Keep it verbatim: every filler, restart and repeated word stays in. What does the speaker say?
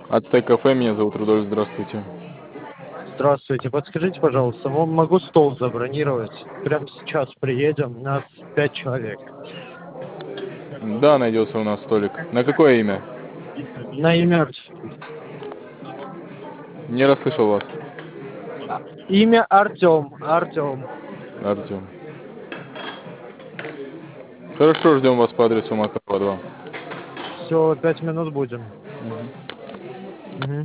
Ацтек кафе, меня зовут Рудольф, здравствуйте. Здравствуйте, подскажите, пожалуйста, мо- могу стол забронировать? Прямо сейчас приедем, нас пять человек. Да, найдется у нас столик. На какое имя? На имя Артем. Не расслышал вас. Имя Артем. Артем. Артем. Хорошо, ждем вас по адресу Макарова два. Все, пять минут будем. Мгм. Мгм.